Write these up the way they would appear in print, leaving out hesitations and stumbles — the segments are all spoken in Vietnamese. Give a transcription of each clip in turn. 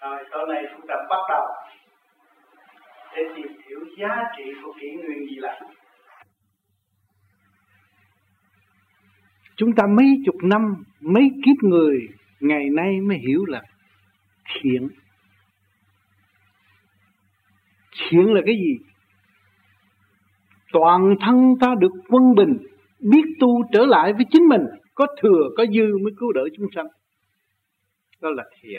Rồi sau này chúng ta bắt đầu để tìm hiểu giá trị của kỷ nguyên Di Lặc. Chúng ta mấy chục năm, mấy kiếp người ngày nay mới hiểu là thiện. Thiện là cái gì? Toàn thân ta được quân bình, biết tu trở lại với chính mình, có thừa có dư mới cứu đỡ chúng sanh. Đó là thiện.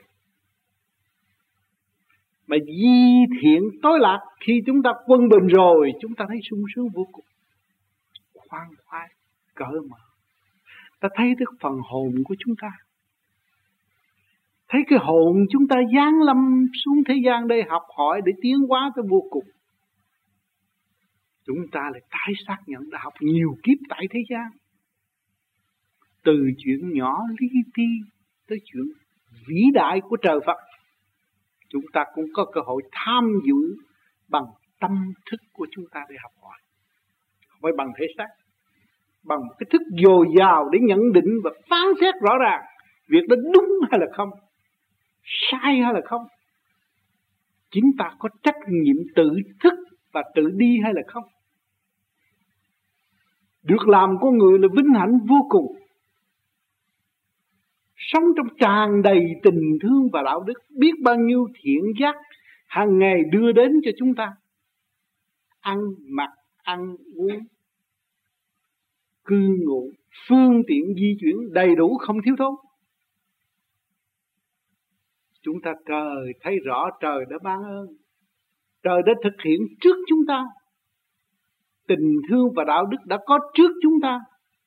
Mà di thiện tối lạc, khi chúng ta quân bình rồi, chúng ta thấy sung sướng vô cùng, khoan khoái, cởi mở. Ta thấy được phần hồn của chúng ta, thấy cái hồn chúng ta giáng lâm xuống thế gian đây học hỏi để tiến hóa tới vô cùng. Chúng ta lại tái xác nhận đã học nhiều kiếp tại thế gian, từ chuyện nhỏ li ti tới chuyện vĩ đại của trời Phật. Chúng ta cũng có cơ hội tham dự bằng tâm thức của chúng ta để học hỏi, không phải bằng thể xác, bằng cái thức dồi dào để nhận định và phán xét rõ ràng việc đó đúng hay là không, sai hay là không. Chính ta có trách nhiệm tự thức và tự đi hay là không. Được làm con người là vinh hạnh vô cùng. Sống trong tràn đầy tình thương và đạo đức, biết bao nhiêu thiện giác hàng ngày đưa đến cho chúng ta. Ăn, mặc, ăn, uống, cư ngụ, phương tiện di chuyển đầy đủ không thiếu thốn. Chúng ta trời thấy rõ trời đã ban ơn. Trời đã thực hiện trước chúng ta. Tình thương và đạo đức đã có trước chúng ta.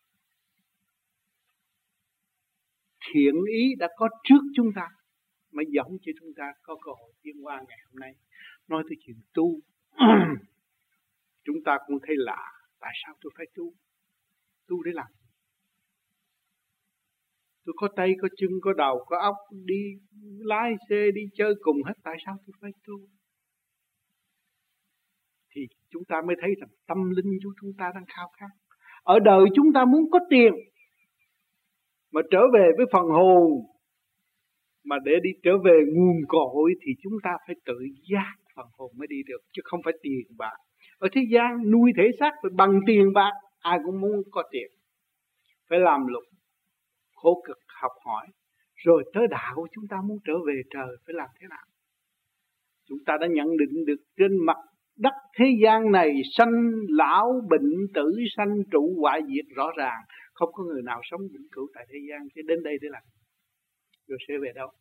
Thiện ý đã có trước chúng ta, mới dẫn cho chúng ta có cơ hội tiến qua ngày hôm nay. Nói tới chuyện tu, chúng ta cũng thấy lạ. Tại sao tôi phải tu? Tu để làm? Tôi có tay, có chân, có đầu, có óc, đi lái xe, đi chơi cùng hết. Tại sao tôi phải tu? Thì chúng ta mới thấy rằng tâm linh của chúng ta đang khao khát. Ở đời chúng ta muốn có tiền, mà trở về với phần hồn, mà để đi trở về nguồn cội thì chúng ta phải tự giác phần hồn mới đi được, chứ không phải tiền bạc. Ở thế gian nuôi thể xác phải bằng tiền bạc, ai cũng muốn có tiền, phải làm lụng, khổ cực học hỏi. Rồi tới đạo chúng ta muốn trở về trời phải làm thế nào? Chúng ta đã nhận định được trên mặt đất thế gian này sanh lão bệnh tử, sanh trụ hoại diệt rõ ràng. Không có người nào sống vĩnh cửu tại thế gian, chứ đến đây để làm. Rồi sẽ về đâu?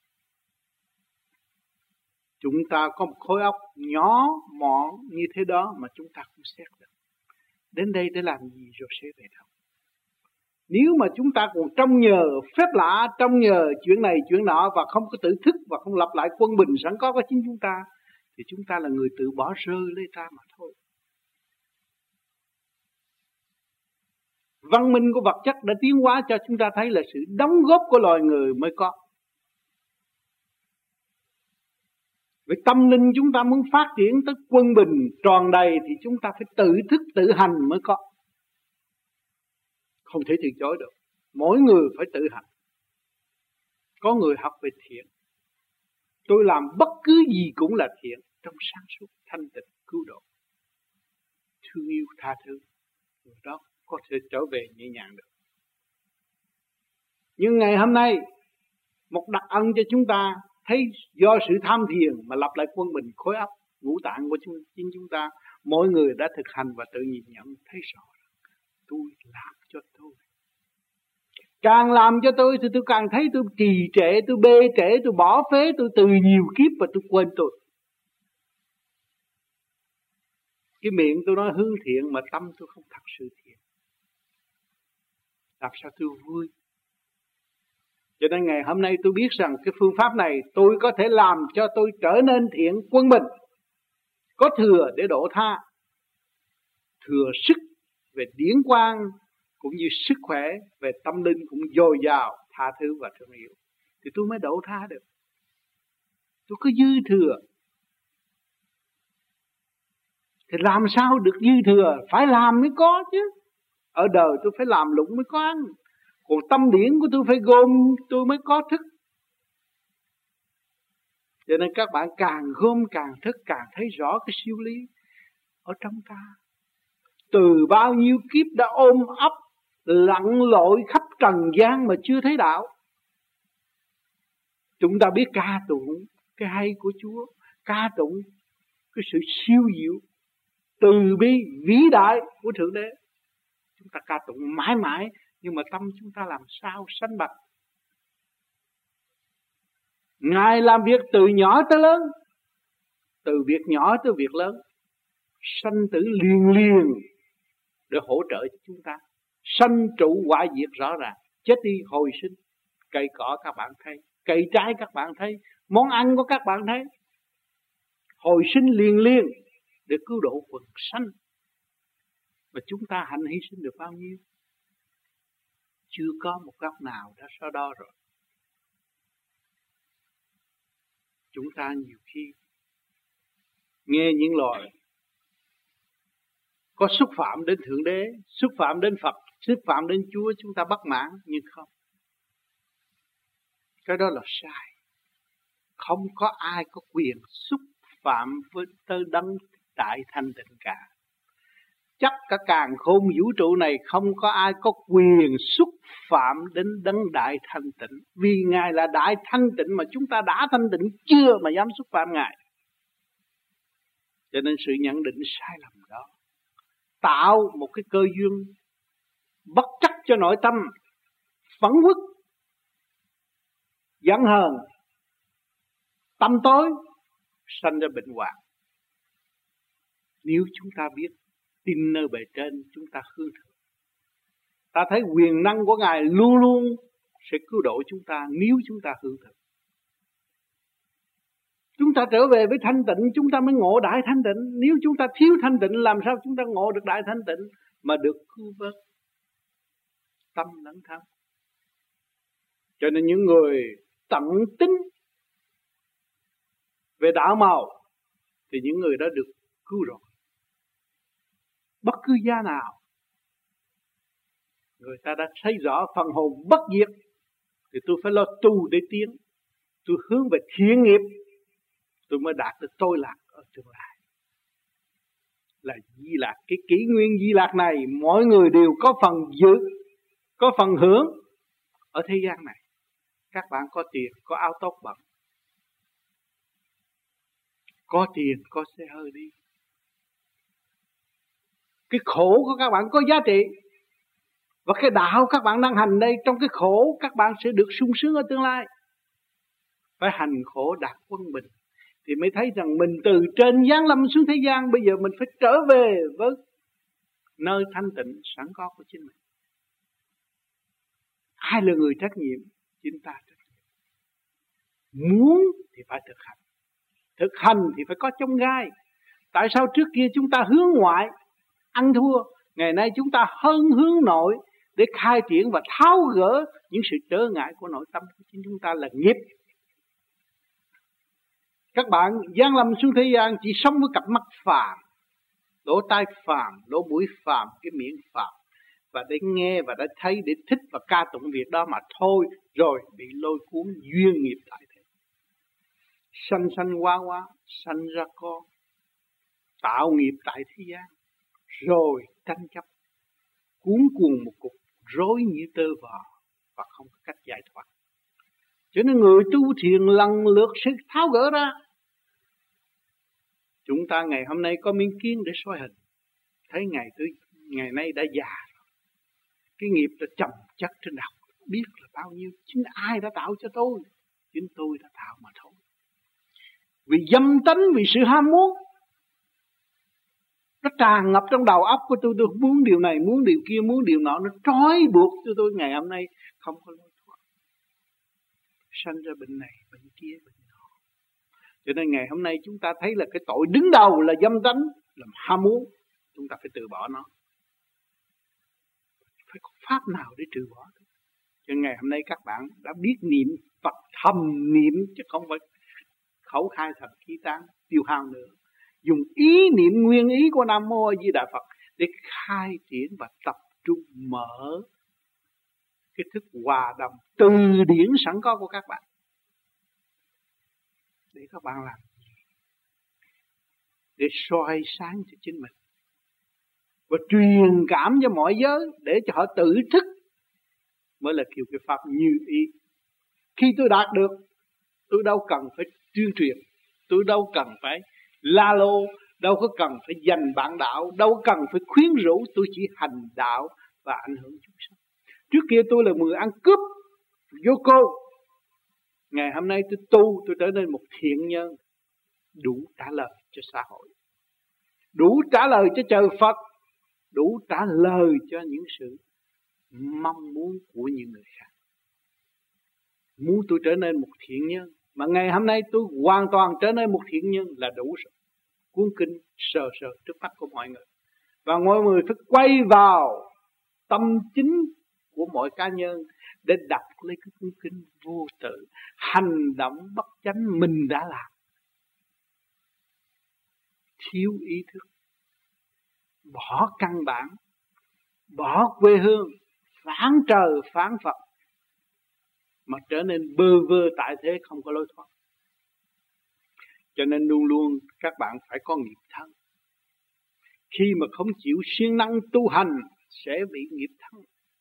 Chúng ta có một khối óc nhỏ mọn như thế đó mà chúng ta không xét được. Đến đây để làm gì rồi sẽ về đâu? Nếu mà chúng ta còn trông nhờ phép lạ, trông nhờ chuyện này chuyện nọ và không có tự thức và không lập lại quân bình sẵn có chính chúng ta, thì chúng ta là người tự bỏ rơi lấy ta mà thôi. Văn minh của vật chất đã tiến hóa cho chúng ta thấy là sự đóng góp của loài người mới có. Với tâm linh chúng ta muốn phát triển tới quân bình tròn đầy thì chúng ta phải tự thức tự hành mới có. Không thể từ chối được. Mỗi người phải tự hành. Có người học về thiện. Tôi làm bất cứ gì cũng là thiện, trong sáng suốt, thanh tịnh, cứu độ, thương yêu, tha thứ. Người đó có thể trở về nhẹ nhàng được. Nhưng ngày hôm nay, một đặc ân cho chúng ta thấy do sự tham thiền mà lập lại quân bình khối óc, ngũ tạng của chính chúng ta. Mỗi người đã thực hành và tự nhìn nhận thấy rõ. Tôi làm cho tôi. Càng làm cho tôi thì tôi càng thấy tôi trì trệ, tôi bê trễ, tôi bỏ phế, tôi từ nhiều kiếp và tôi quên tôi. Cái miệng tôi nói hướng thiện mà tâm tôi không thật sự thiện. Làm sao tôi vui? Cho nên ngày hôm nay tôi biết rằng cái phương pháp này tôi có thể làm cho tôi trở nên thiện quân bình. Có thừa để độ tha. Thừa sức về điển quang cũng như sức khỏe về tâm linh cũng dồi dào, tha thứ và thương yêu. Thì tôi mới độ tha được. Tôi có dư thừa. Thì làm sao được dư thừa? Phải làm mới có chứ. Ở đời tôi phải làm lụng mới có ăn. Còn tâm điển của tôi phải gồm tôi mới có thức. Cho nên các bạn càng gom càng thức, càng thấy rõ cái siêu lý ở trong ta. Từ bao nhiêu kiếp đã ôm ấp lặn lội khắp trần gian mà chưa thấy đạo. Chúng ta biết ca tụng cái hay của Chúa, ca tụng cái sự siêu diệu, từ bi vĩ đại của Thượng Đế. Chúng ta ca tụng mãi mãi, nhưng mà tâm chúng ta làm sao sanh bạch. Ngài làm việc từ nhỏ tới lớn, từ việc nhỏ tới việc lớn, sanh tử liền liền để hỗ trợ cho chúng ta. Sanh trụ hoại diệt rõ ràng, chết đi hồi sinh. Cây cỏ các bạn thấy, cây trái các bạn thấy, món ăn của các bạn thấy, hồi sinh liền liền để cứu độ quần sanh. Và chúng ta hạnh hy sinh được bao nhiêu? Chưa có một góc nào đã so đo rồi. Chúng ta nhiều khi nghe những lời có xúc phạm đến Thượng Đế, xúc phạm đến Phật, xúc phạm đến Chúa, chúng ta bất mãn, nhưng không. Cái đó là sai. Không có ai có quyền xúc phạm với tới đấng đại thanh tịnh cả. Chắc cả càn khôn vũ trụ này không có ai có quyền xúc phạm đến đấng đại thanh tịnh. Vì Ngài là đại thanh tịnh mà chúng ta đã thanh tịnh chưa mà dám xúc phạm Ngài. Cho nên sự nhận định sai lầm đó tạo một cái cơ duyên bất trắc cho nội tâm, phẫn uất, giận hờn, tâm tối, sanh ra bệnh hoạn. Nếu chúng ta biết tin nơi bề trên, chúng ta hướng thượng. Ta thấy quyền năng của Ngài luôn luôn sẽ cứu độ chúng ta nếu chúng ta hướng thượng. Chúng ta trở về với thanh tịnh, chúng ta mới ngộ đại thanh tịnh. Nếu chúng ta thiếu thanh tịnh, làm sao chúng ta ngộ được đại thanh tịnh mà được cứu vớt tâm lẫn thân. Cho nên những người tận tính về đạo màu thì những người đó được cứu rồi. Bất cứ giá nào người ta đã thấy rõ phần hồn bất diệt thì tôi phải lo tu để tiến. Tôi hướng về thiện nghiệp, tôi mới đạt được tôi lạc ở tương lai. Là Di Lạc, cái kỷ nguyên Di Lạc này mỗi người đều có phần dự, có phần hưởng ở thế gian này. Các bạn có tiền, có áo tốt bận, có tiền, có xe hơi đi. Cái khổ của các bạn có giá trị. Và cái đạo các bạn đang hành đây, trong cái khổ các bạn sẽ được sung sướng ở tương lai. Phải hành khổ đạt quân bình thì mới thấy rằng mình từ trên giáng lâm xuống thế gian, bây giờ mình phải trở về với nơi thanh tịnh sẵn có của chính mình. Ai là người trách nhiệm? Chính ta trách nhiệm. Muốn thì phải thực hành. Thực hành thì phải có chông gai. Tại sao trước kia chúng ta hướng ngoại ăn thua, ngày nay chúng ta hướng nội để khai triển và tháo gỡ những sự trở ngại của nội tâm của chính chúng ta là nghiệp. Các bạn giáng lâm xuống thế gian chỉ sống với cặp mắt phàm, lỗ tai phàm, lỗ mũi phàm, cái miệng phàm, và để nghe và để thấy, để thích và ca tụng việc đó mà thôi, rồi bị lôi cuốn duyên nghiệp tại thế. Sanh sanh hoa hoa, sanh ra con, tạo nghiệp tại thế gian, rồi tranh chấp, cuốn cuồng một cục rối như tơ vò và không có cách giải thoát. Cho nên người tu thiền lần lượt sẽ tháo gỡ ra. Chúng ta ngày hôm nay có miếng kiến để soi hình, thấy ngày nay đã già rồi. Cái nghiệp đã chồng chất trên đầu, biết là bao nhiêu. Chính ai đã tạo cho tôi? Chính tôi đã tạo mà thôi. Vì dâm tánh, vì sự ham muốn, nó tràn ngập trong đầu óc của tôi muốn điều này, muốn điều kia, muốn điều nọ, nó trói buộc cho tôi ngày hôm nay không có lối thoát. Sanh ra bệnh này, bệnh kia, bệnh nọ. Cho nên ngày hôm nay chúng ta thấy là cái tội đứng đầu là dâm tánh, là ham muốn. Chúng ta phải từ bỏ nó. Phải có pháp nào để trừ bỏ. Cho nên ngày hôm nay các bạn đã biết niệm Phật, thầm niệm chứ không phải khẩu khai thật khí tán tiêu hao nữa. Dùng ý niệm nguyên ý của Nam Mô A Di Đà Phật để khai triển và tập trung mở cái thức hòa đồng từ điển sẵn có của các bạn. để các bạn làm, để soi sáng cho chính mình và truyền cảm cho mọi giới để cho họ tự thức, mới là kiểu cái pháp như ý. Khi tôi đạt được, tôi đâu cần phải tuyên truyền, tôi đâu cần phải la lô, đâu có cần phải giành bạn đạo, đâu có cần phải khuyến rũ, tôi chỉ hành đạo và ảnh hưởng chúng sanh. Trước kia tôi là người ăn cướp vô cô, ngày hôm nay tôi tu, tôi trở nên một thiện nhân, đủ trả lời cho xã hội, đủ trả lời cho trời Phật, đủ trả lời cho những sự mong muốn của những người khác. Muốn tôi trở nên một thiện nhân, mà ngày hôm nay tôi hoàn toàn trở nên một thiện nhân là đủ rồi. Cuốn kinh sờ sờ trước mắt của mọi người, và mọi người phải quay vào tâm chính của mỗi cá nhân để đọc lấy cái cuốn kinh vô tự. Hành động bất chánh mình đã làm, thiếu ý thức, bỏ căn bản, bỏ quê hương, phản trời phản Phật, mà trở nên bơ vơ tại thế, không có lối thoát. Cho nên luôn luôn các bạn phải có nghiệp thân. Khi mà không chịu siêng năng tu hành sẽ bị nghiệp thân.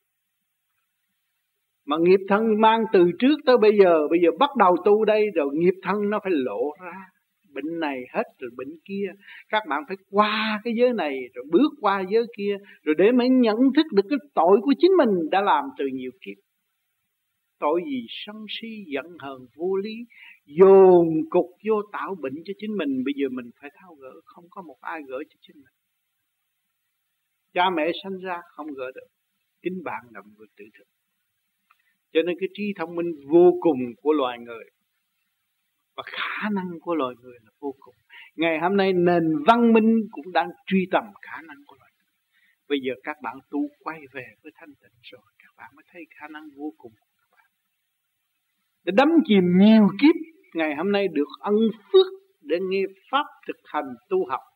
Mà nghiệp thân mang từ trước tới bây giờ bắt đầu tu đây rồi nghiệp thân nó phải lộ ra. Bệnh này hết rồi bệnh kia. Các bạn phải qua cái giới này rồi bước qua giới kia, rồi để mới nhận thức được cái tội của chính mình đã làm từ nhiều kiếp. Tội gì sân si giận hờn vô lý, dồn cục vô tạo bệnh cho chính mình. Bây giờ mình phải tháo gỡ, không có một ai gỡ cho chính mình. Cha mẹ sanh ra không gỡ được, chính bạn là người tự thực. Cho nên cái trí thông minh vô cùng của loài người và khả năng của loài người là vô cùng. Ngày hôm nay nền văn minh cũng đang truy tầm khả năng của loài người. Bây giờ các bạn tu quay về với thanh tịnh rồi, các bạn mới thấy khả năng vô cùng của các bạn. Để đắm chìm nhiều kiếp, ngày hôm nay được ân phước để nghe pháp thực hành tu học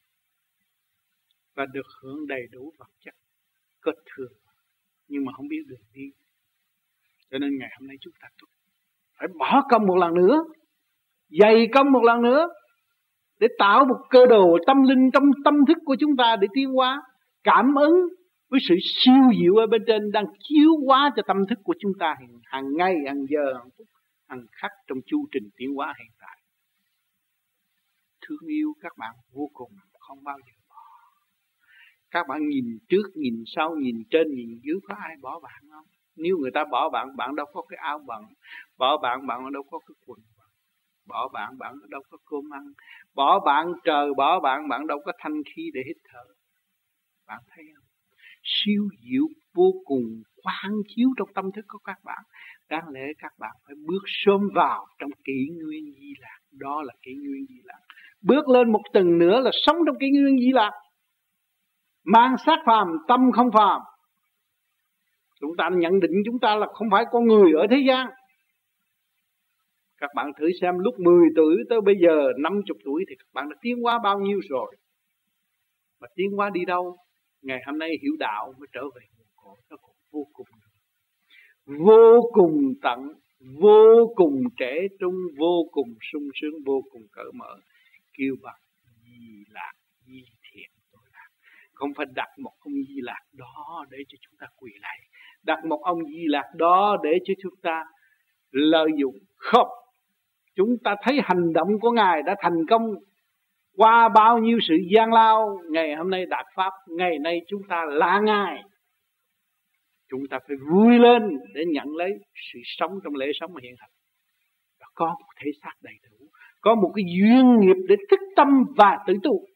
và được hưởng đầy đủ vật chất có thừa, nhưng mà không biết đường đi. Cho nên ngày hôm nay chúng ta phải bỏ công một lần nữa, dày công một lần nữa, để tạo một cơ đồ tâm linh trong tâm thức của chúng ta để tiến hóa, cảm ứng với sự siêu diệu ở bên trên đang chiếu hóa cho tâm thức của chúng ta hàng ngày, hàng giờ, hàng phút, hàng khắc trong chu trình tiến hóa hiện tại. Thương yêu các bạn vô cùng, không bao giờ bỏ. Các bạn nhìn trước, nhìn sau, nhìn trên, nhìn dưới, có ai bỏ bạn không? Nếu người ta bỏ bạn, bạn đâu có cái áo bận. Bỏ bạn, bạn đâu có cái quần bận. Bỏ bạn, bạn đâu có cơm ăn. Bỏ bạn, trời bỏ bạn, bạn đâu có thanh khí để hít thở. Bạn thấy không? Siêu diệu vô cùng quang chiếu trong tâm thức của các bạn. Đáng lẽ các bạn phải bước sớm vào trong kỷ nguyên Di Lạc. Đó là kỷ nguyên Di Lạc. Bước lên một tầng nữa là sống trong kỷ nguyên Di Lạc. Mang xác phàm, tâm không phàm. Chúng ta nhận định chúng ta là không phải con người ở thế gian. Các bạn thử xem lúc 10 tuổi tới bây giờ 50 tuổi thì các bạn đã tiến hóa bao nhiêu rồi. Mà tiến hóa đi đâu? Ngày hôm nay hiểu đạo mới trở về nguồn cội, nó còn vô cùng. Vô cùng tận, vô cùng trẻ trung, vô cùng sung sướng, vô cùng cởi mở. Kêu bằng Di Lạc, Di Thiện Tội Lạc. Không phải đặt một ông Di Lạc đó để cho chúng ta quỳ lạy, đặt một ông Di Lạc đó để cho chúng ta lợi dụng. Không, chúng ta thấy hành động của Ngài đã thành công qua bao nhiêu sự gian lao. Ngày hôm nay đạt pháp, ngày nay chúng ta là Ngài. Chúng ta phải vui lên để nhận lấy sự sống trong lễ sống hiện hành. Và có một thể xác đầy đủ, có một cái duyên nghiệp để thức tâm và tự tu.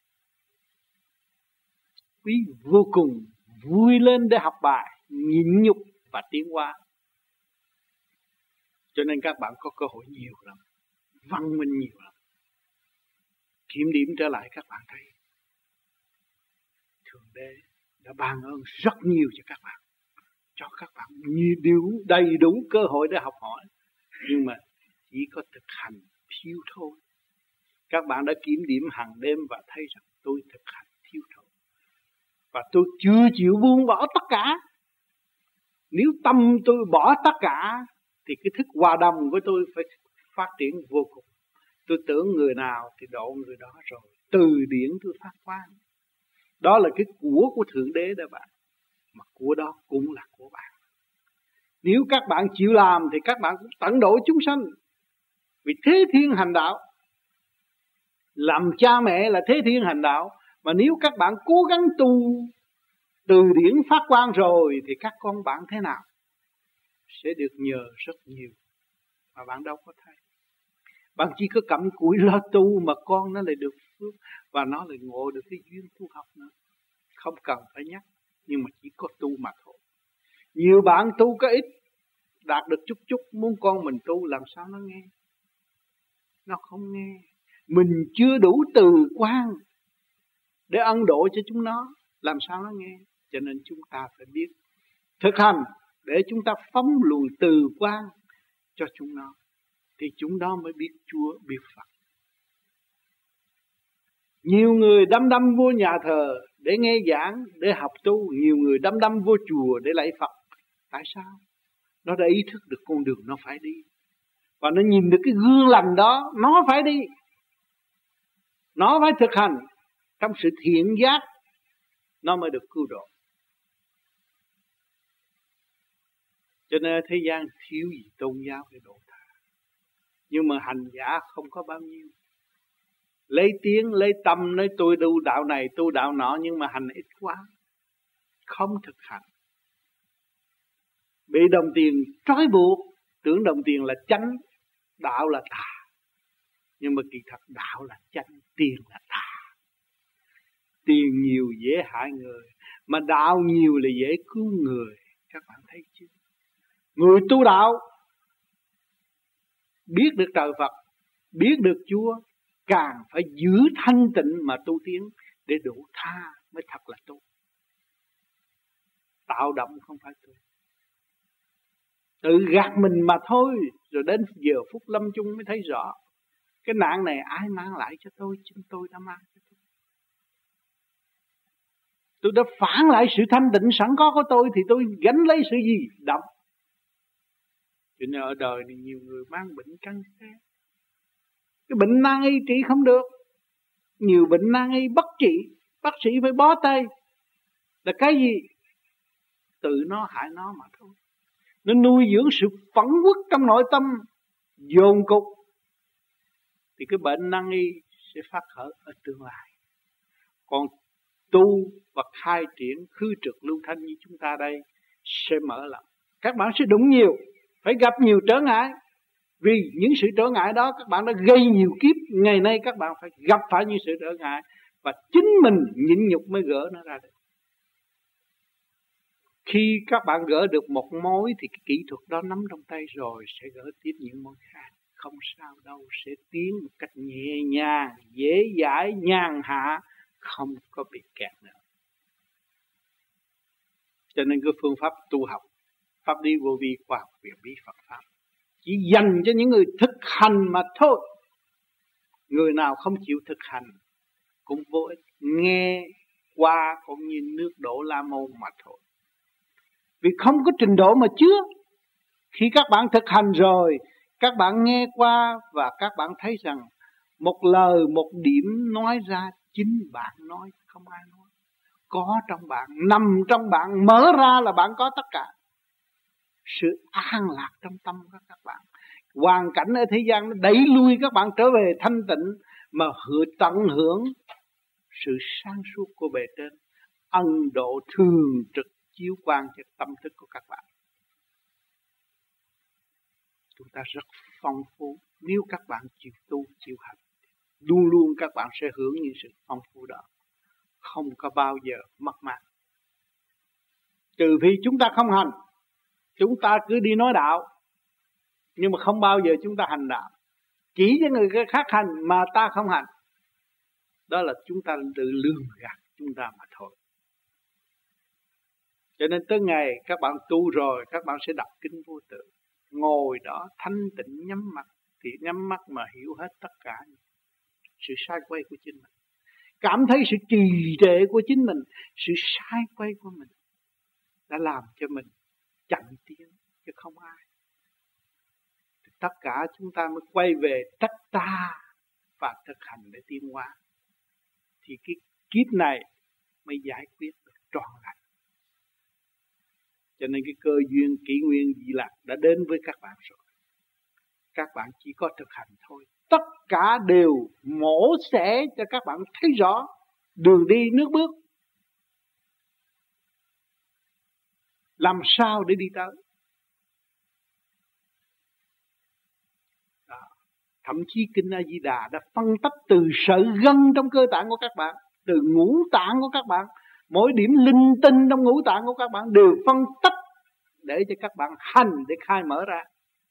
Quý vô cùng vui lên để học bài, nhịn nhục và tiến hóa. Cho nên các bạn có cơ hội nhiều lắm, văn minh nhiều lắm. Kiểm điểm trở lại các bạn thấy Thượng Đế đã ban ơn rất nhiều cho các bạn, cho các bạn đầy đủ cơ hội để học hỏi. Nhưng mà chỉ có thực hành thiếu thôi. Các bạn đã kiểm điểm hàng đêm và thấy rằng tôi thực hành thiếu thôi. Và tôi chưa chịu buông bỏ tất cả. Nếu tâm tôi bỏ tất cả thì cái thức hòa đồng của tôi phải phát triển vô cùng. Tôi tưởng người nào thì độ người đó rồi. Từ điển tôi phát quang. Đó là cái của Thượng Đế đó bạn. Mà của đó cũng là của bạn. Nếu các bạn chịu làm thì các bạn cũng tận độ chúng sanh. Vì thế thiên hành đạo. Làm cha mẹ là thế thiên hành đạo. Mà nếu các bạn cố gắng tu từ điển phát quang rồi thì các con bạn thế nào? Sẽ được nhờ rất nhiều. Mà bạn đâu có thấy. Bạn chỉ có cặm cụi lo tu mà con nó lại được phước. Và nó lại ngộ được cái duyên tu học nữa. Không cần phải nhắc. Nhưng mà chỉ có tu mà thôi. Nhiều bạn tu có ít. Đạt được chút chút. Muốn con mình tu làm sao nó nghe. Nó không nghe. Mình chưa đủ từ quan để ân độ cho chúng nó. Làm sao nó nghe. Cho nên chúng ta phải biết thực hành để chúng ta phóng luồng từ quan cho chúng nó. Thì chúng nó mới biết Chúa, biết Phật. Nhiều người đăm đăm vô nhà thờ để nghe giảng, để học tu. Nhiều người đăm đăm vô chùa để lạy Phật. Tại sao? Nó đã ý thức được con đường nó phải đi. Và nó nhìn được cái gương lành đó, nó phải đi. Nó phải thực hành trong sự thiện giác, nó mới được cứu độ. Cho nên thế gian thiếu gì tôn giáo để độ tha. Nhưng mà hành giả không có bao nhiêu. Lấy tiếng, lấy tâm, nói tôi tu đạo này, tu đạo nọ, nhưng mà hành ít quá. Không thực hành. Bị đồng tiền trói buộc, tưởng đồng tiền là chánh, đạo là tà. Nhưng mà kỳ thật đạo là chánh, tiền là tà. Tiền nhiều dễ hại người, mà đạo nhiều là dễ cứu người. Các bạn thấy chưa? Người tu đạo biết được trời Phật, biết được Chúa, càng phải giữ thanh tịnh mà tu tiến để độ tha mới thật là tu. Tạo động không phải tu. Tự gạt mình mà thôi. Rồi đến giờ phút lâm chung mới thấy rõ. Cái nạn này ai mang lại cho tôi? Chính tôi đã mang cho tôi. Tôi đã phản lại sự thanh tịnh sẵn có của tôi. Thì tôi gánh lấy sự gì? Động. Cho nên ở đời này nhiều người mang bệnh căn xe. Cái bệnh nan y trị không được. Nhiều bệnh nan y bất trị. Bác sĩ phải bó tay. Là cái gì? Tự nó hại nó mà thôi. Nó nuôi dưỡng sự phẫn uất trong nội tâm, dồn cục. Thì cái bệnh nan y sẽ phát khởi ở tương lai. Còn tu và khai triển khứ trực lưu thanh như chúng ta đây sẽ mở lòng. Các bạn sẽ đụng nhiều, phải gặp nhiều trở ngại. Vì những sự trở ngại đó các bạn đã gây nhiều kiếp. Ngày nay các bạn phải gặp phải những sự trở ngại. Và chính mình nhịn nhục mới gỡ nó ra được. Khi các bạn gỡ được một mối thì cái kỹ thuật đó nắm trong tay rồi sẽ gỡ tiếp những mối khác. Không sao đâu, sẽ tiến một cách nhẹ nhàng, dễ dãi, nhàn hạ, không có bị kẹt nữa. Cho nên cái phương pháp tu học, pháp lý vô vi khoa học quyền bí Phật Pháp chỉ dành cho những người thực hành mà thôi. Người nào không chịu thực hành cũng vô ích, nghe qua cũng như nước đổ la môn mà thôi. Vì không có trình độ mà chứa. Khi các bạn thực hành rồi, các bạn nghe qua và các bạn thấy rằng một lời, một điểm nói ra chính bạn nói, không ai nói. Có trong bạn, nằm trong bạn, mở ra là bạn có tất cả. Sự an lạc trong tâm của các bạn. Hoàn cảnh ở thế gian nó đẩy lui các bạn trở về thanh tịnh mà tận hưởng sự sáng suốt của bề trên. Ân độ thường trực chiếu quang cho tâm thức của các bạn. Chúng ta rất phong phú. Nếu các bạn chịu tu, chịu hành, luôn luôn các bạn sẽ hưởng những sự phong phú đó. Không có bao giờ mất mát. Trừ phi chúng ta không hành, chúng ta cứ đi nói đạo, nhưng mà không bao giờ chúng ta hành đạo. Chỉ cho người khác hành mà ta không hành. Đó là chúng ta tự lường gạt chúng ta mà thôi. Cho nên tới ngày các bạn tu rồi, các bạn sẽ đọc kinh vô tự. Ngồi đó thanh tịnh nhắm mắt, thì nhắm mắt mà hiểu hết tất cả sự sai quay của chính mình. Cảm thấy sự trì trệ của chính mình, sự sai quay của mình đã làm cho mình chậm tiến, chứ không ai. Tất cả chúng ta mới quay về trách ta và thực hành để tiến hóa, thì cái kiếp này mới giải quyết được trọn lành. Cho nên cái cơ duyên kỷ nguyên dị lạc đã đến với các bạn rồi. Các bạn chỉ có thực hành thôi. Tất cả đều mổ xẻ cho các bạn thấy rõ đường đi nước bước. Làm sao để đi tới. Đó. Thậm chí Kinh A Di Đà đã phân tách từ sợi gân trong cơ tạng của các bạn, từ ngũ tạng của các bạn. Mỗi điểm linh tinh trong ngũ tạng của các bạn đều phân tách để cho các bạn hành để khai mở ra.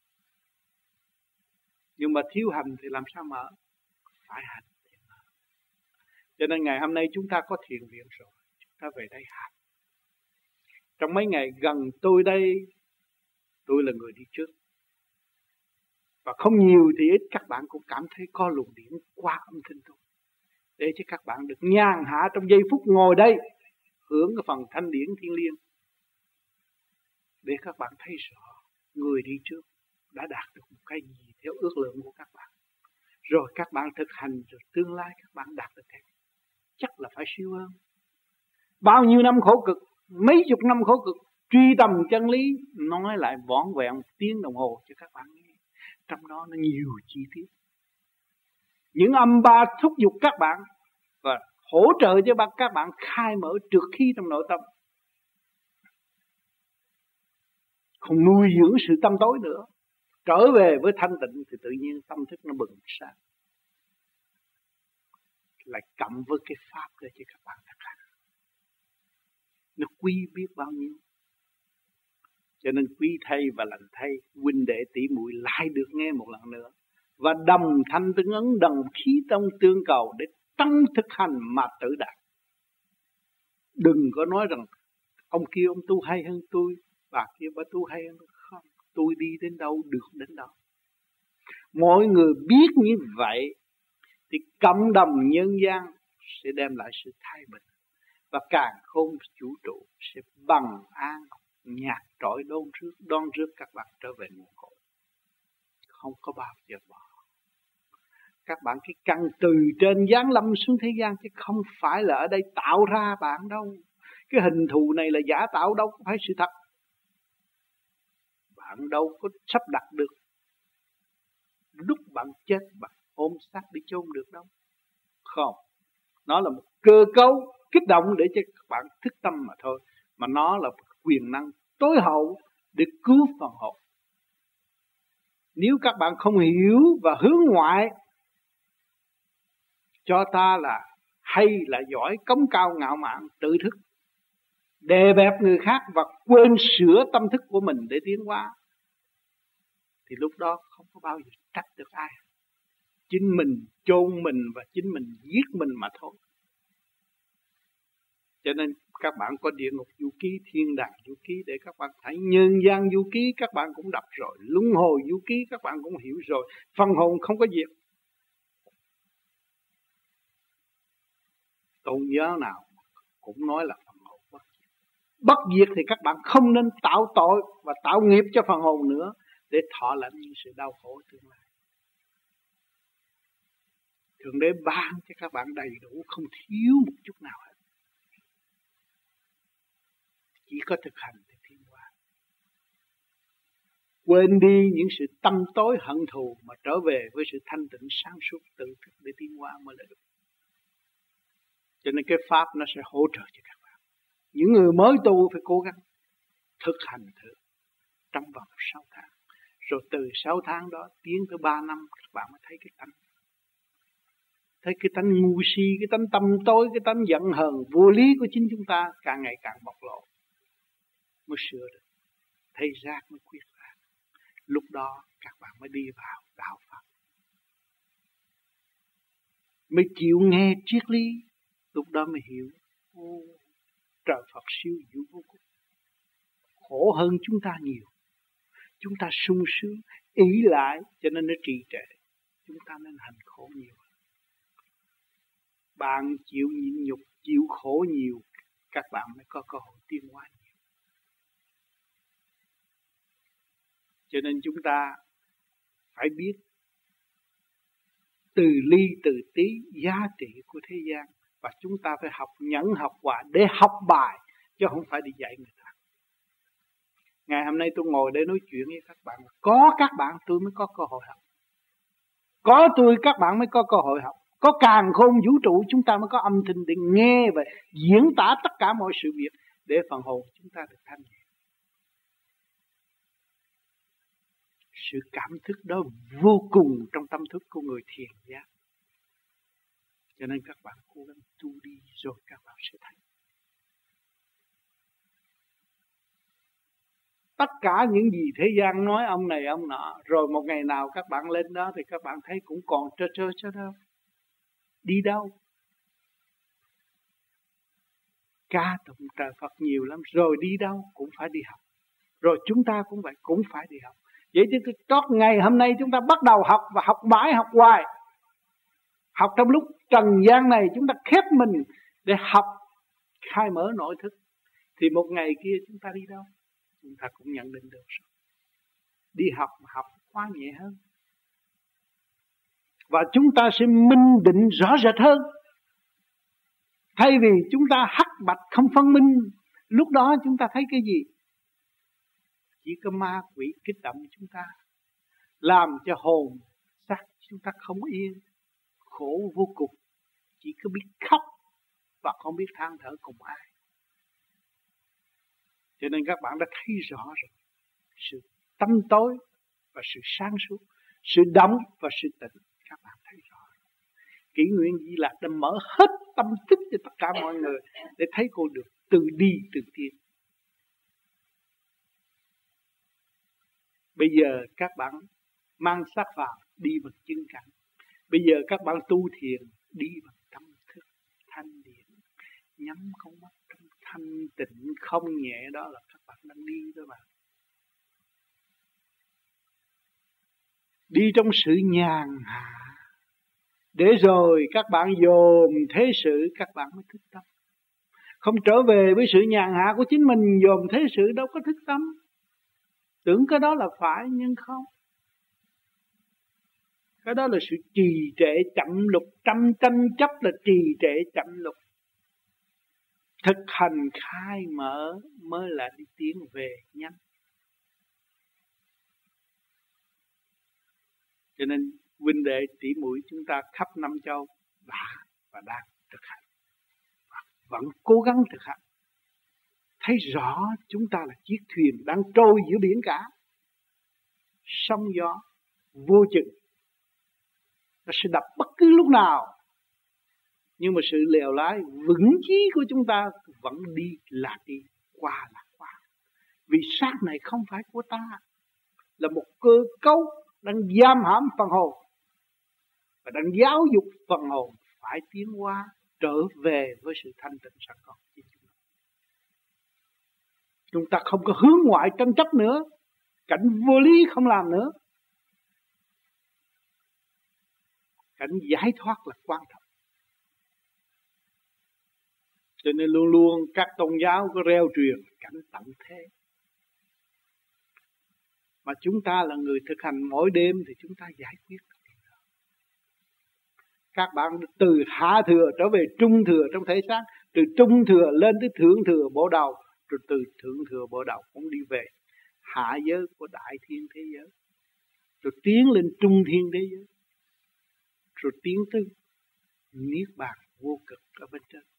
Nhưng mà thiếu hành thì làm sao mở? Phải hành để mở. Cho nên ngày hôm nay chúng ta có thiền viện rồi, chúng ta về đây hành. Trong mấy ngày gần tôi đây, tôi là người đi trước. Và không nhiều thì ít các bạn cũng cảm thấy có luồng điển qua âm thanh tôi. Để cho các bạn được nhàn hạ trong giây phút ngồi đây, hưởng cái phần thanh điển thiên liêng. Để các bạn thấy rõ người đi trước đã đạt được một cái gì theo ước lượng của các bạn. Rồi các bạn thực hành, rồi tương lai các bạn đạt được thế. Chắc là phải siêu hơn. Bao nhiêu năm khổ cực, mấy chục năm khổ cực, truy tầm chân lý, nói lại vỏn vẹn 1 tiếng đồng hồ cho các bạn nghe. Trong đó nó nhiều chi tiết. Những âm ba thúc giục các bạn và hỗ trợ cho các bạn khai mở trượt khí trong nội tâm. Không nuôi dưỡng sự tâm tối nữa. Trở về với thanh tịnh thì tự nhiên tâm thức nó bừng sáng. Lại cộng với cái pháp để cho các bạn thực hành. Nó quý biết bao nhiêu. Cho nên quý thầy và lành thầy, huynh đệ tỷ muội lại được nghe một lần nữa. Và đồng thanh tương ứng, đồng khí tông tương cầu để tăng thực hành mà tự đạt. Đừng có nói rằng ông kia ông tu hay hơn tôi, bà kia bà tu hay hơn tôi. Không, tôi đi đến đâu được đến đó. Mọi người biết như vậy thì cộng đồng nhân gian sẽ đem lại sự thái bình. Và càn khôn vũ trụ sẽ bằng an nhạc trỗi đón rước các bạn trở về nguồn cội. Không có bao giờ bỏ. Các bạn cái căn từ trên giáng lâm xuống thế gian, chứ không phải là ở đây tạo ra bạn đâu. Cái hình thù này là giả tạo, đâu có phải sự thật. Bạn đâu có sắp đặt được. Lúc bạn chết bạn ôm xác đi chôn được đâu. Không. Nó là một cơ cấu kích động để cho các bạn thức tâm mà thôi. Mà nó là quyền năng tối hậu để cứu phần hồn. Nếu các bạn không hiểu và hướng ngoại, cho ta là hay là giỏi, cống cao ngạo mạn, tự thức, đè bẹp người khác và quên sửa tâm thức của mình để tiến hóa, thì lúc đó không có bao giờ trách được ai. Chính mình chôn mình và chính mình giết mình mà thôi. Cho nên các bạn có địa ngục du ký, thiên đàng du ký để các bạn thấy. Nhân gian du ký các bạn cũng đọc rồi, luân hồi du ký các bạn cũng hiểu rồi. Phần hồn không có diệt. Tôn giáo nào cũng nói là phần hồn bất diệt. Bất diệt thì các bạn không nên tạo tội và tạo nghiệp cho phần hồn nữa, để thọ lãnh những sự đau khổ tương lai. Thượng Đế ban cho các bạn đầy đủ, không thiếu một chút nào hết. Chỉ có thực hành để tiến hóa. Quên đi những sự tâm tối hận thù mà trở về với sự thanh tịnh sáng suốt tự thức để tiến hóa mới là được. Cho nên cái pháp nó sẽ hỗ trợ cho các bạn. Những người mới tu phải cố gắng thực hành thử trong vòng 6 tháng. Rồi từ 6 tháng đó tiến tới 3 năm các bạn mới thấy cái tánh. Thấy cái tánh ngu si, cái tánh tâm tối, cái tánh giận hờn, vô lý của chính chúng ta càng ngày càng bộc lộ. Mới sửa được. Thấy rác mới quyết ra. Lúc đó các bạn mới đi vào đạo Pháp. Mới chịu nghe triết lý. Lúc đó mới hiểu. Trời Phật siêu diệu vô cùng. Khổ hơn chúng ta nhiều. Chúng ta sung sướng, ý lại cho nên nó trì trệ. Chúng ta nên hành khổ nhiều. Bạn chịu nhịn nhục, chịu khổ nhiều, các bạn mới có cơ hội tiến hóa nhiều. Cho nên chúng ta phải biết từ ly từ tí giá trị của thế gian. Và chúng ta phải học nhẫn học hòa để học bài, chứ không phải đi dạy người ta. Ngày hôm nay tôi ngồi để nói chuyện với các bạn, có các bạn tôi mới có cơ hội học, có tôi các bạn mới có cơ hội học, có càn khôn vũ trụ chúng ta mới có âm thanh để nghe và diễn tả tất cả mọi sự việc để phần hồn chúng ta được thanh nhẹ. Sự cảm thức đó vô cùng trong tâm thức của người thiền giác. Cho nên các bạn cố gắng tu đi rồi các bạn sẽ thấy. Tất cả những gì thế gian nói ông này ông nọ, rồi một ngày nào các bạn lên đó thì các bạn thấy cũng còn trơ trơ chứ đâu. Đi đâu? Ca tụng trời Phật nhiều lắm, rồi đi đâu cũng phải đi học. Rồi chúng ta cũng vậy, cũng phải đi học. Vậy chứ tốt ngày hôm nay chúng ta bắt đầu học và học mãi học hoài. Học trong lúc trần gian này chúng ta khép mình để học khai mở nội thức. Thì một ngày kia chúng ta đi đâu? Chúng ta cũng nhận định được rồi. Đi học mà học quá nhẹ hơn. Và chúng ta sẽ minh định rõ rệt hơn. Thay vì chúng ta hắc bạch không phân minh, lúc đó chúng ta thấy cái gì? Chỉ có ma quỷ kích động chúng ta, làm cho hồn xác chúng ta không yên, khổ vô cùng. Chỉ có biết khóc và không biết than thở cùng ai. Cho nên các bạn đã thấy rõ rồi sự tâm tối và sự sáng suốt, sự động và sự tĩnh. Các bạn thấy rõ. Kỷ Nguyên Di Lạc đã mở hết tâm thức cho tất cả mọi người để thấy cô được từ đi từ tiến. Bây giờ các bạn mang xác vào đi bằng chân cảnh. Bây giờ các bạn tu thiền đi bằng tâm thức thanh điển, nhắm con mắt trong thanh tịnh không nhẹ, đó là các bạn đang đi đó bạn. Đi trong sự nhàn hạ, để rồi các bạn dồn thế sự các bạn mới thức tâm. Không trở về với sự nhàn hạ của chính mình, dồn thế sự đâu có thức tâm. Tưởng cái đó là phải nhưng không. Cái đó là sự trì trệ chậm lục, trăm tranh chấp là trì trệ chậm lục. Thực hành khai mở mới là đi tiến về nhanh. Cho nên huynh đệ tỷ muội chúng ta khắp năm châu đã và đang thực hành, vẫn cố gắng thực hành. Thấy rõ chúng ta là chiếc thuyền đang trôi giữa biển cả, sóng gió vô chừng, nó sẽ đập bất cứ lúc nào. Nhưng mà sự lèo lái vững chí của chúng ta vẫn đi là đi, qua là qua. Vì xác này không phải của ta, là một cơ cấu đang giam hãm phần hồn và đang giáo dục phần hồn phải tiến hóa trở về với sự thanh tịnh sẵn có. Chúng ta không có hướng ngoại tranh chấp nữa, cảnh vô lý không làm nữa. Cảnh giải thoát là quan trọng. Cho nên luôn luôn các tôn giáo có reo truyền cảnh tận thế. Mà chúng ta là người thực hành mỗi đêm thì chúng ta giải quyết. Các bạn từ hạ thừa trở về trung thừa trong thể xác, từ trung thừa lên tới thượng thừa bộ đầu, rồi từ thượng thừa bộ đầu cũng đi về hạ giới của đại thiên thế giới, rồi tiến lên trung thiên thế giới, rồi tiến tới niết bàn vô cực ở bên trên.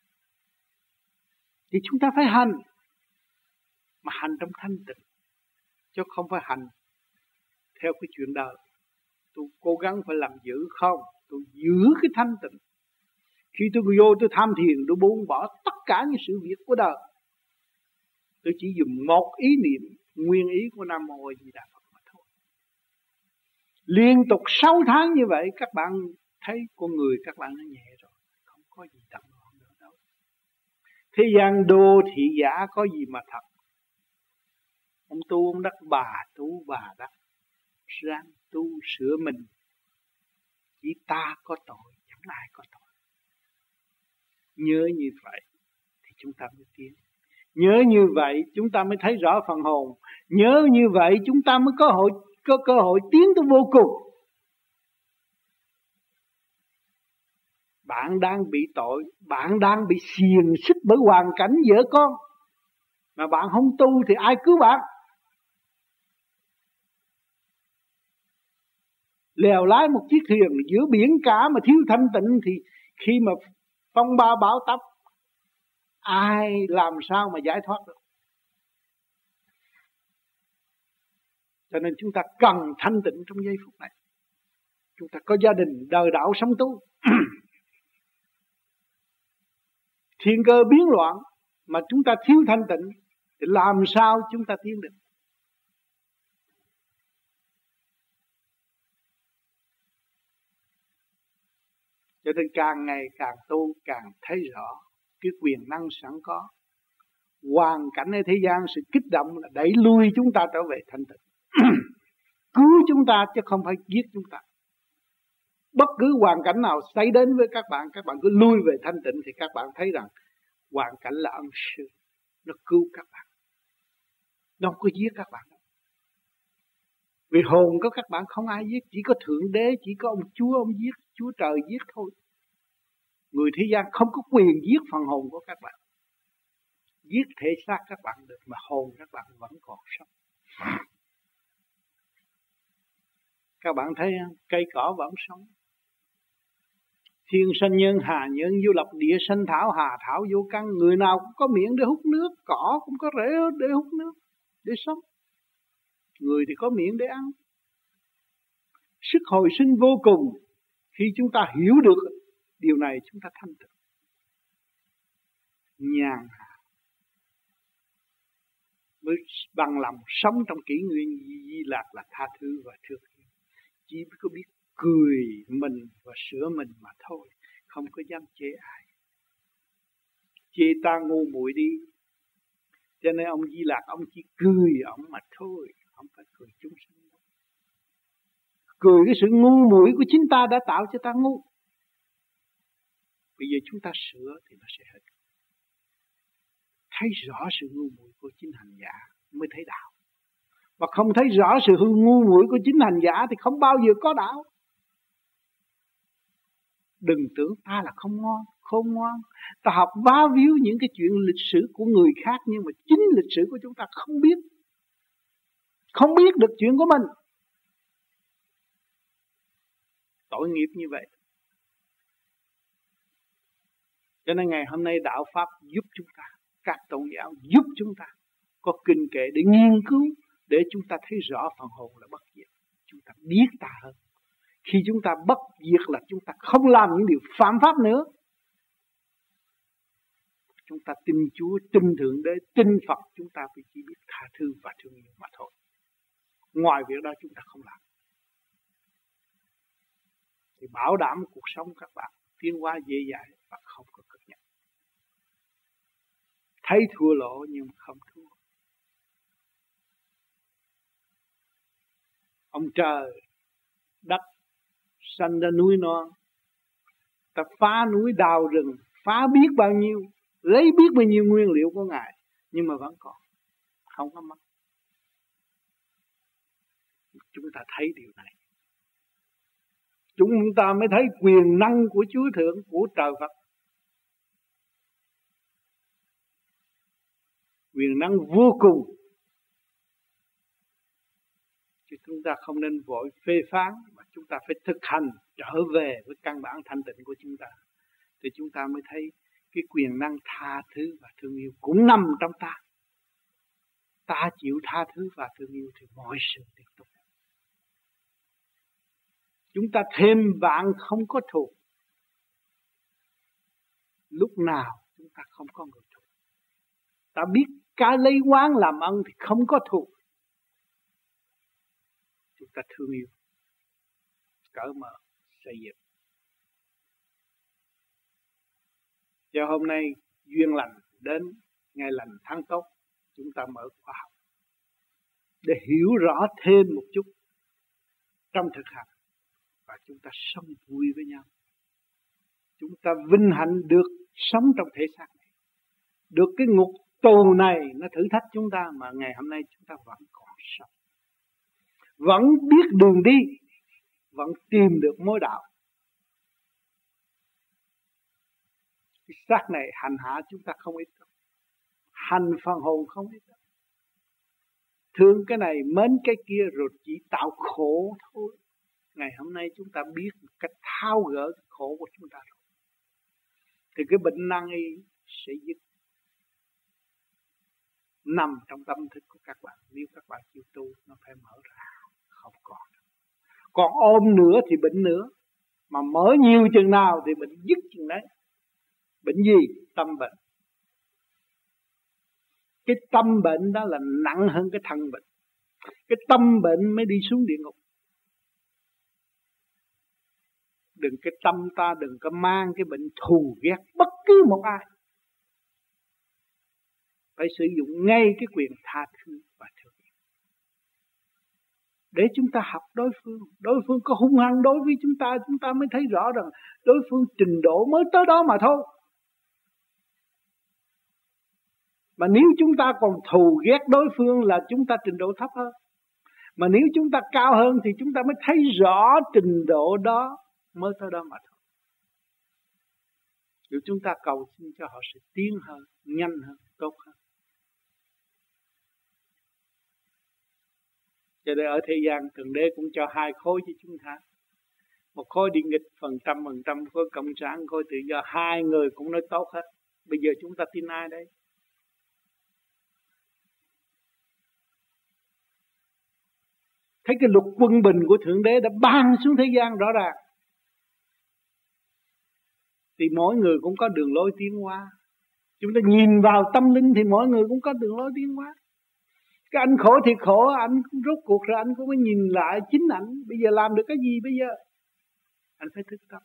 Thì chúng ta phải hành, mà hành trong thanh tịnh, chứ không phải hành theo cái chuyện đời. Tôi cố gắng phải làm giữ không, tôi giữ cái thanh tịnh. Khi tôi vô tôi tham thiền, tôi buông bỏ tất cả những sự việc của đời. Tôi chỉ dùng một ý niệm nguyên ý của Nam Mô A Di Đà Phật mà thôi. Liên tục 6 tháng như vậy, các bạn thấy con người các bạn nó nhẹ rồi, không có gì tầm loạn nữa đâu. Thế gian đô thị giả có gì mà thật. Ông tu ông đắc, bà tu bà đắc, ráng tu sửa mình. Chỉ ta có tội, chẳng ai có tội. Nhớ như vậy thì chúng ta mới tiến. Nhớ như vậy chúng ta mới thấy rõ phần hồn. Nhớ như vậy chúng ta mới có cơ hội tiến tới vô cùng. Bạn đang bị tội, bạn đang bị xiềng xích bởi hoàn cảnh vợ con. Mà bạn không tu thì ai cứu bạn? Lèo lái một chiếc thuyền giữa biển cả mà thiếu thanh tịnh thì khi mà phong ba bão táp, ai làm sao mà giải thoát được? Cho nên chúng ta cần thanh tịnh trong giây phút này. Chúng ta có gia đình đời đạo sống tu. Thiên cơ biến loạn mà chúng ta thiếu thanh tịnh thì làm sao chúng ta tiến được? Cho nên càng ngày càng tu càng thấy rõ cái quyền năng sẵn có. Hoàn cảnh ở thế gian sự kích động là đẩy lui chúng ta trở về thanh tịnh. Cứu chúng ta chứ không phải giết chúng ta. Bất cứ hoàn cảnh nào xảy đến với các bạn cứ lui về thanh tịnh thì các bạn thấy rằng hoàn cảnh là ân sư, nó cứu các bạn, nó không có giết các bạn. Vì hồn của các bạn không ai giết, chỉ có Thượng Đế, chỉ có ông Chúa, ông giết, Chúa Trời giết thôi. Người thế gian không có quyền giết phần hồn của các bạn. Giết thể xác các bạn được mà hồn các bạn vẫn còn sống. Các bạn thấy cây cỏ vẫn sống. Thiên sanh nhân, hà nhân vô lập, địa sanh thảo, hà thảo vô căn. Người nào cũng có miệng để hút nước, cỏ cũng có rễ để hút nước, để sống. Người thì có miệng để ăn. Sức hồi sinh vô cùng. Khi chúng ta hiểu được điều này chúng ta thanh tịnh, nhàn hạ, mới bằng lòng sống trong kỷ nguyên Di Lạc là tha thứ và thương yêu. Chỉ có biết cười mình và sửa mình mà thôi, không có dám chê ai. Chê ta ngu muội đi. Cho nên ông Di Lạc ông chỉ cười ông mà thôi, không phải cười chúng sinh. Cười cái sự ngu muội của chính ta đã tạo cho ta ngu. Bây giờ chúng ta sửa thì nó sẽ hết. Thấy rõ sự ngu muội của chính hành giả mới thấy đạo. Và không thấy rõ sự ngu muội của chính hành giả thì không bao giờ có đạo. Đừng tưởng ta là không ngon, khôn ngoan. Ta học vá víu những cái chuyện lịch sử của người khác, nhưng mà chính lịch sử của chúng ta không biết. Không biết được chuyện của mình. Tội nghiệp như vậy. Cho nên ngày hôm nay đạo Pháp giúp chúng ta, các tôn giáo giúp chúng ta có kinh kệ để nghiên cứu, để chúng ta thấy rõ phần hồn là bất diệt. Chúng ta biết ta hơn. Khi chúng ta bất diệt là chúng ta không làm những điều phạm pháp nữa. Chúng ta tin Chúa, tin Thượng Đế, tin Phật, chúng ta chỉ biết tha thứ và thương yêu mà thôi. Ngoài việc đó chúng ta không làm. Thì bảo đảm cuộc sống các bạn tiến hóa dễ dàng và không có cực nhọc. Thấy thua lỗ nhưng không thua. Ông trời đất sanh ra núi non, ta phá núi đào rừng, phá biết bao nhiêu, lấy biết bao nhiêu nguyên liệu của Ngài, nhưng mà vẫn còn, không có mất. Chúng ta thấy điều này, chúng ta mới thấy quyền năng của Chúa Thượng, của trời Phật. Quyền năng vô cùng. Chứ chúng ta không nên vội phê phán, mà chúng ta phải thực hành trở về với căn bản thanh tịnh của chúng ta. Thì chúng ta mới thấy cái quyền năng tha thứ và thương yêu cũng nằm trong ta. Ta chịu tha thứ và thương yêu thì mọi sự tiếp tục. Chúng ta thêm bạn không có thù. Lúc nào chúng ta không có người thù. Ta biết cái lấy oán làm ân thì không có thù. Chúng ta thương yêu, cởi mở, xây dựng. Cho hôm nay duyên lành đến, ngày lành tháng tốt, chúng ta mở khoa học để hiểu rõ thêm một chút trong thực hành, và chúng ta sống vui với nhau. Chúng ta vinh hạnh được sống trong thể xác này, được cái ngục tù này nó thử thách chúng ta, mà ngày hôm nay chúng ta vẫn còn sống, vẫn biết đường đi, vẫn tìm được mối đạo. Cái xác này hành hạ chúng ta không ít đâu. Hành phần hồn không ít đâu. Thương cái này, mến cái kia rồi chỉ tạo khổ thôi. Ngày hôm nay chúng ta biết cách tháo gỡ cái khổ của chúng ta rồi, thì cái bệnh nan y sẽ dứt. Nằm trong tâm thức của các bạn. Nếu các bạn chịu tu, nó phải mở ra. Không còn ôm nữa thì bệnh nữa. Mà mở nhiều chừng nào thì bệnh dứt chừng đấy. Bệnh gì? Tâm bệnh. Cái tâm bệnh đó là nặng hơn cái thân bệnh. Cái tâm bệnh mới đi xuống địa ngục. Đừng cái tâm ta đừng có mang cái bệnh thù ghét bất cứ một ai. Phải sử dụng ngay cái quyền tha thứ và thương yêu. Để chúng ta học đối phương. Đối phương có hung hăng đối với chúng ta mới thấy rõ rằng đối phương trình độ mới tới đó mà thôi. Mà nếu chúng ta còn thù ghét đối phương là chúng ta trình độ thấp hơn. Mà nếu chúng ta cao hơn thì chúng ta mới thấy rõ trình độ đó mới tới đó mà thôi. Nếu chúng ta cầu xin cho họ sẽ tiến hơn, nhanh hơn, tốt hơn. Cho nên ở thế gian Thượng Đế cũng cho hai khối cho chúng ta. Một khối đi nghịch phần trăm, khối cộng sản, khối tự do. Hai người cũng nói tốt hết. Bây giờ chúng ta tin ai đây? Thấy cái luật quân bình của Thượng Đế đã ban xuống thế gian rõ ràng. Thì mỗi người cũng có đường lối tiến hóa. Chúng ta nhìn vào tâm linh thì mỗi người cũng có đường lối tiến hóa. Cái anh khổ thì khổ, anh rốt cuộc rồi anh cũng mới nhìn lại chính ảnh. Bây giờ làm được cái gì bây giờ? Anh phải thức tâm.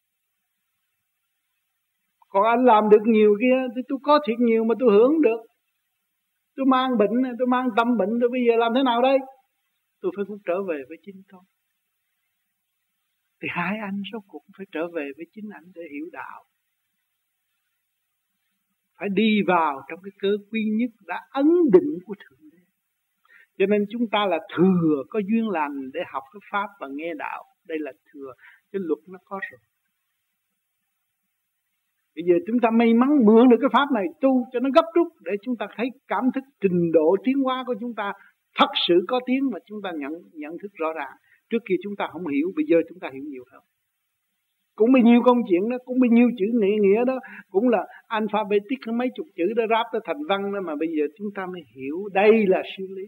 Còn anh làm được nhiều kia thì tôi có thiệt nhiều mà tôi hưởng được. Tôi mang bệnh, tôi mang tâm bệnh, tôi bây giờ làm thế nào đây? Tôi phải cũng trở về với chính tôi. Thì hai anh rốt cuộc phải trở về với chính ảnh để hiểu đạo. Phải đi vào trong cái cơ quy nhất đã ấn định của Thượng Đế. Cho nên chúng ta là thừa có duyên lành để học cái Pháp và nghe đạo. Đây là thừa, cái luật nó có rồi. Bây giờ chúng ta may mắn mượn được cái Pháp này tu cho nó gấp rút để chúng ta thấy cảm thức trình độ tiến hóa của chúng ta thật sự có tiếng mà chúng ta nhận thức rõ ràng. Trước kia chúng ta không hiểu, bây giờ chúng ta hiểu nhiều hơn. Cũng bao nhiêu công chuyện đó, cũng bao nhiêu chữ nghĩa đó, cũng là alphabetic mấy chục chữ đó ráp tới thành văn đó, mà bây giờ chúng ta mới hiểu đây là siêu lý.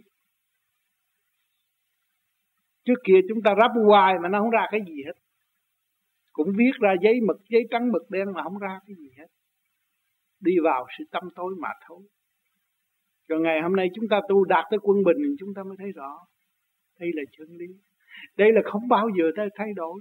Trước kia chúng ta ráp hoài mà nó không ra cái gì hết. Cũng viết ra giấy trắng mực đen mà không ra cái gì hết. Đi vào sự tâm tối mà thôi. Rồi ngày hôm nay chúng ta tu đạt tới quân bình thì chúng ta mới thấy rõ. Đây là chân lý. Đây là không bao giờ thay đổi.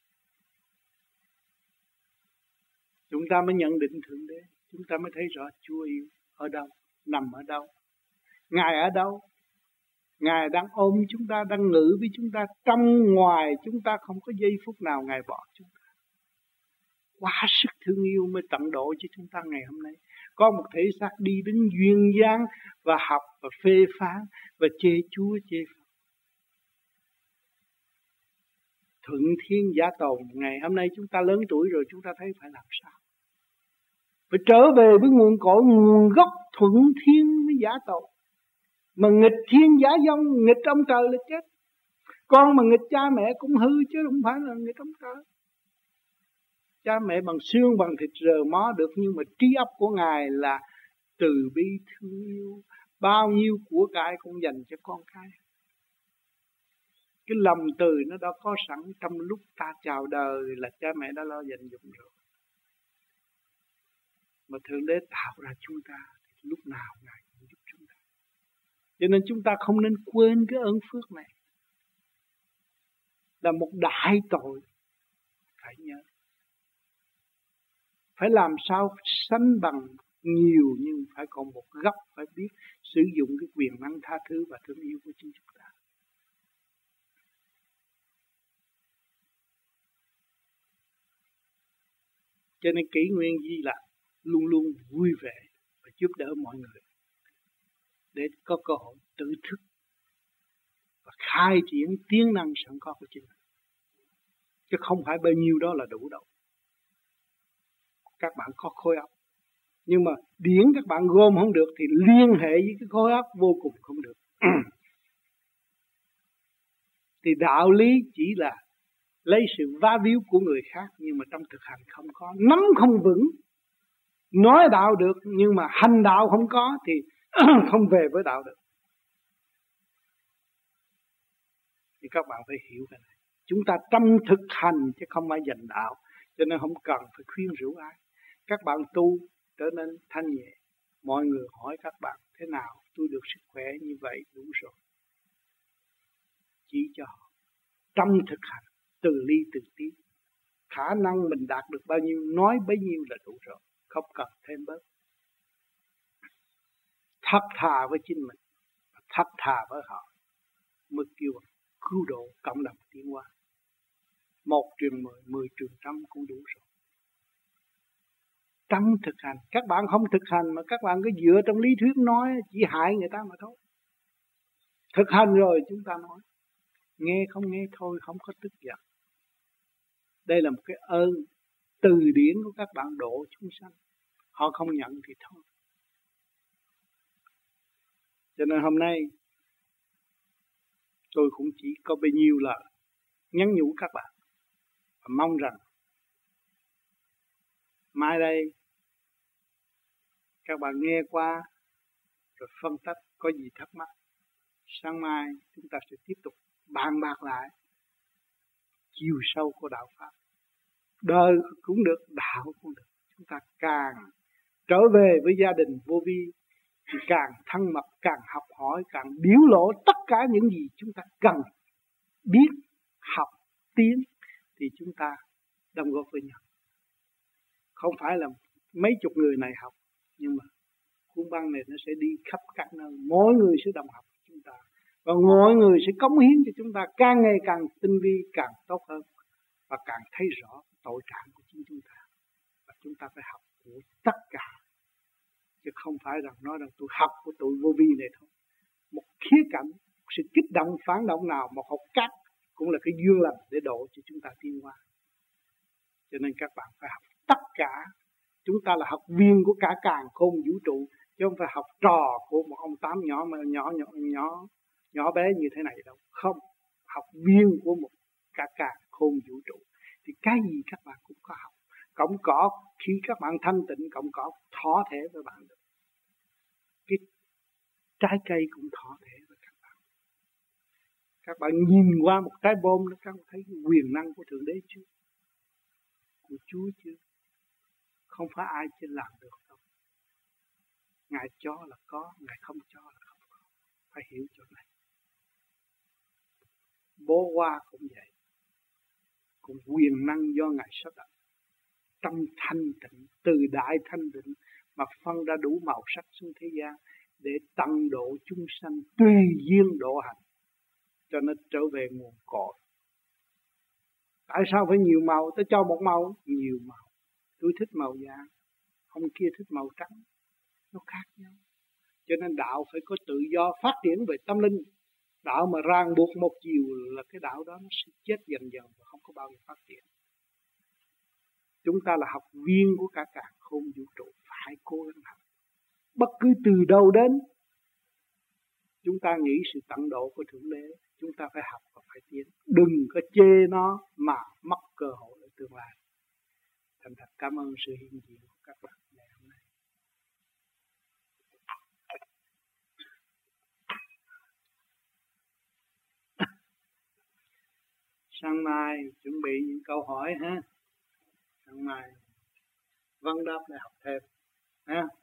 Chúng ta mới nhận định Thượng Đế. Chúng ta mới thấy rõ Chúa yêu ở đâu, nằm ở đâu. Ngài ở đâu? Ngài đang ôm chúng ta, đang ngự với chúng ta. Trong ngoài chúng ta không có giây phút nào Ngài bỏ chúng ta. Quá sức thương yêu mới tận độ cho chúng ta ngày hôm nay. Có một thể xác đi đến duyên dáng và học và phê phán và chê Chúa chê Phật. Thuận thiên giả tồn. Ngày hôm nay chúng ta lớn tuổi rồi, chúng ta thấy phải làm sao? Phải trở về với nguồn cội, nguồn gốc thuận thiên với giả tồn. Mà nghịch thiên giả dông, nghịch ông trời là chết. Con mà nghịch cha mẹ cũng hư chứ không phải là nghịch ông trời. Cha mẹ bằng xương bằng thịt rờ mó được, nhưng mà trí óc của Ngài là từ bi thương yêu. Bao nhiêu của cải cũng dành cho con cái. Cái lòng từ nó đã có sẵn trong lúc ta chào đời là cha mẹ đã lo dành dụng rồi. Mà Thượng Đế tạo ra chúng ta, lúc nào Ngài cũng giúp chúng ta. Cho nên chúng ta không nên quên cái ơn phước này. Là một đại tội. Phải nhớ. Phải làm sao sánh bằng nhiều, nhưng phải còn một góc phải biết sử dụng cái quyền năng tha thứ và thương yêu của chính chúng ta. Cho nên kỷ nguyên Di Lặc luôn luôn vui vẻ và giúp đỡ mọi người để có cơ hội tự thức và khai triển tiếng năng sẵn có của chính mình. Chứ không phải bao nhiêu đó là đủ đâu. các bạn có khối óc. Nhưng mà điển các bạn gom không được thì liên hệ với cái khối óc vô cùng không được. Thì đạo lý chỉ là lấy sự vá víu của người khác, nhưng mà trong thực hành không có, nắm không vững. Nói đạo được nhưng mà hành đạo không có thì không về với đạo được. Thì các bạn phải hiểu cái này. Chúng ta trong thực hành chứ không phải giành đạo, cho nên không cần phải khuyên rủ ai. Các bạn tu trở nên thanh nhẹ. Mọi người hỏi các bạn thế nào, tôi được sức khỏe như vậy đủ rồi. Chỉ cho họ trong thực hành từ ly từ tí, khả năng mình đạt được bao nhiêu nói bấy nhiêu là đủ rồi, không cần thêm bớt. Thật thà với chính mình, thật thà với họ mới kêu cứu độ cộng đồng tiến hóa. 1/10, 10/100 cũng đủ rồi. Trong thực hành, các bạn không thực hành mà các bạn cứ dựa trong lý thuyết nói chỉ hại người ta mà thôi. Thực hành rồi chúng ta nói, nghe không nghe thôi, không có tức giận. Đây là một cái ơn từ điển của các bạn độ chúng sanh. Họ không nhận thì thôi. Cho nên hôm nay tôi cũng chỉ có bấy nhiêu là nhắn nhủ các bạn, và mong rằng mai đây các bạn nghe qua rồi phân tích có gì thắc mắc. Sáng mai chúng ta sẽ tiếp tục bàn bạc lại chiều sâu của đạo Pháp. Đời cũng được, đạo cũng được. Chúng ta càng trở về với gia đình vô vi thì càng thân mật, càng học hỏi, càng biểu lộ tất cả những gì chúng ta cần biết, học, tiến thì chúng ta đồng góp với nhau. Không phải là mấy chục người này học, nhưng mà cuốn băng này nó sẽ đi khắp các nơi, mỗi người sẽ đồng học với chúng ta, và mỗi người sẽ cống hiến cho chúng ta càng ngày càng tinh vi, càng tốt hơn, và càng thấy rõ tội trạng của chính chúng ta. Và chúng ta phải học của tất cả, chứ không phải rằng nói rằng tôi học của tụi vô vi này thôi. Một khía cạnh, một sự kích động, phản động nào, một học cách cũng là cái duyên lành để độ cho chúng ta tiến hóa. Cho nên các bạn phải học tất cả. Chúng ta là học viên của cả càn khôn vũ trụ, chứ không phải học trò của một ông Tám nhỏ mà nhỏ bé như thế này đâu. Không, học viên của một cả càn khôn vũ trụ. Thì cái gì các bạn cũng có học. Cộng cỏ khi các bạn thanh tịnh, cộng cỏ thỏ thể với bạn được. Cái trái cây cũng thỏ thể với các bạn. Các bạn nhìn qua một trái bom đó, các bạn thấy quyền năng của Thượng Đế chưa? Của Chúa chưa? Không phải ai trên làm được đâu. Ngài cho là có, Ngài không cho là không có. Phải hiểu chỗ này. Bố Hoa cũng vậy. Cũng quyền năng do Ngài sắp đặt. Trong thanh tịnh, từ đại thanh tịnh mà phân ra đủ màu sắc xuống thế gian để tăng độ chúng sanh tùy duyên độ hành cho nó trở về nguồn cội. Tại sao phải nhiều màu? Tôi cho một màu, nhiều màu. Tôi thích màu vàng, ông kia thích màu trắng. Nó khác nhau. Cho nên đạo phải có tự do phát triển về tâm linh. Đạo mà ràng buộc một chiều là cái đạo đó nó sẽ chết dần dần và không có bao giờ phát triển. Chúng ta là học viên của cả càn khôn vũ trụ, phải cố gắng học. Bất cứ từ đâu đến, chúng ta nghĩ sự tận độ của Thượng Đế, chúng ta phải học và phải tiến. Đừng có chê nó mà mất cơ hội ở tương lai. Thành thật cảm ơn sự hiện diện của các bạn ngày hôm nay. Sáng mai chuẩn bị những câu hỏi ha. Sáng mai vấn đáp để học thêm ha.